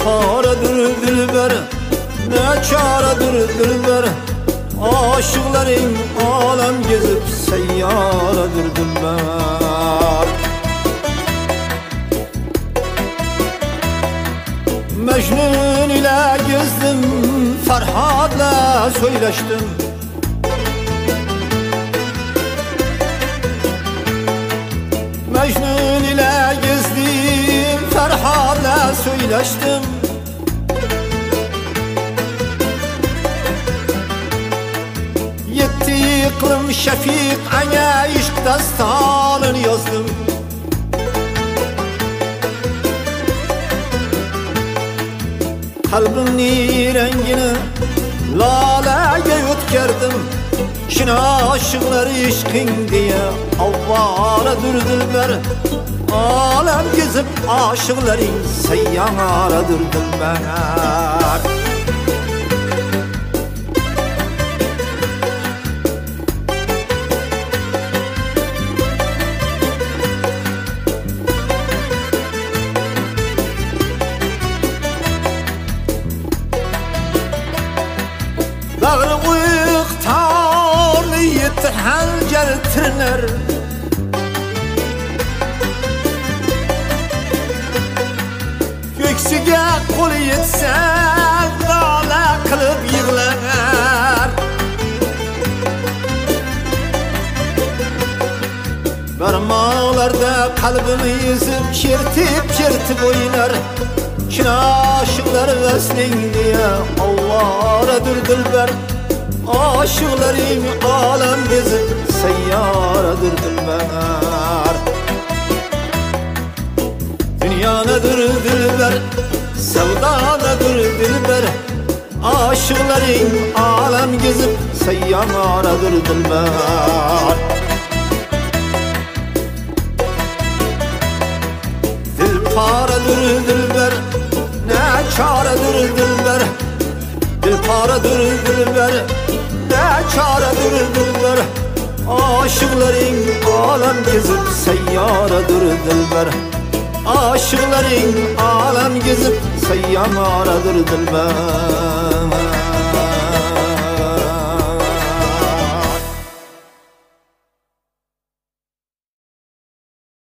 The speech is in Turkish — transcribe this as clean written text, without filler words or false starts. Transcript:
paredir dilber, ne çaredir dilber. Aşıkların alem gezip seyyaredir dilber. Mecnun ile gezdim, Ferhat'la söyleştim. Mecnun ile gezdim, Ferhat'la söyleştim. Yetti iqlim Şefik ana işq dastanını yazdım. Kalbimin rengini laleye ötkerdim. Şine aşıklar işkin diye avvaradır dilber. Alem gezip aşıkların seyyaradır dilber. Dağır uyuktarlı yetihal tırnar. Göksüge kol yetse dağla kılıp yığlar. Parmaklarda kalbimi yüzüp kertip oynar. Şine aşıklar vesling diye avvaradır dilber. Aşıkların alem gezip seyyaradır dilber. Dünya nedir dilber, sevda nedir dilber. Aşıkların alem gezip seyyaradır dilber. Dil paredir dilber, ne çaredir dilber. Dil paredir dilber, ne çaredir dilber. Aşıkların alem gezip seyyaradır dilber. Aşıkların alem gezip seyyaradır dilber.